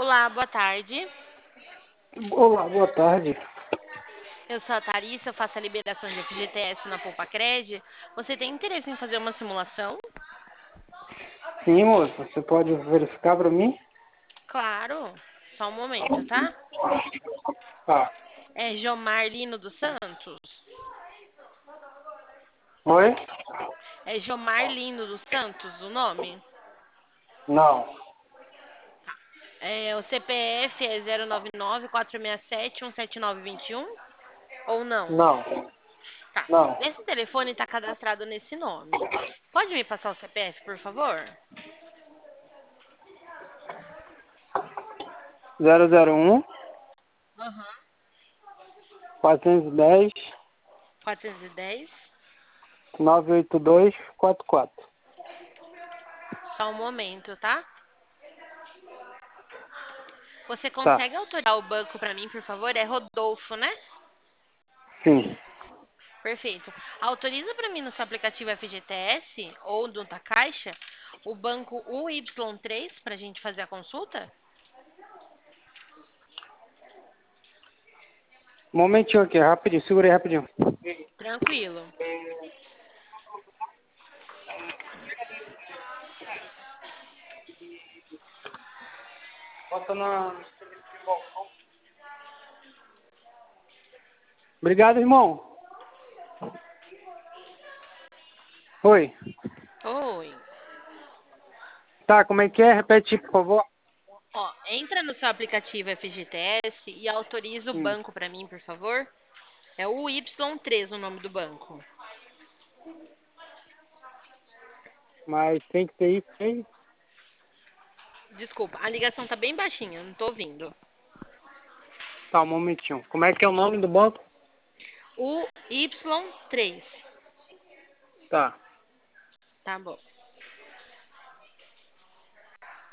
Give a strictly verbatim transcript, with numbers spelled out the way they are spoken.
Olá, boa tarde. Olá, boa tarde. Eu sou a Tharissa, eu faço a liberação de F G T S na Poupacred. Você tem interesse em fazer uma simulação? Sim, moça, você pode verificar para mim? Claro, só um momento, tá? Tá. É Jomar Lino dos Santos? Oi? É Jomar Lino dos Santos o nome? Não, É, o C P F é zero nove nove, quatro seis sete, um sete nove dois um? Ou não? não, Tá. não. Esse telefone está cadastrado nesse nome. Pode me passar o C P F, por favor? Zero zero um, Aham. quatrocentos e dez, quatrocentos e dez. nove oito dois, quatro quatro. Só um momento, tá? Você Tá. consegue autorizar o banco para mim, por favor? É Rodolfo, né? Sim. Perfeito. Autoriza para mim no seu aplicativo F G T S ou do da Caixa o banco U Y três para a gente fazer a consulta? Um momentinho aqui, rapidinho, segura aí rapidinho. Tranquilo. Bota na... Obrigado, irmão. Oi. Oi. Tá, como é que é? Repete, por favor. Ó, entra no seu aplicativo F G T S e autoriza o Hum. banco para mim, por favor. É o U Y três o nome do banco. Mas tem que ter isso aí. Desculpa, a ligação tá bem baixinha, não tô ouvindo. Tá, um momentinho. Como é que é o nome do banco? U Y três. Tá. Tá bom.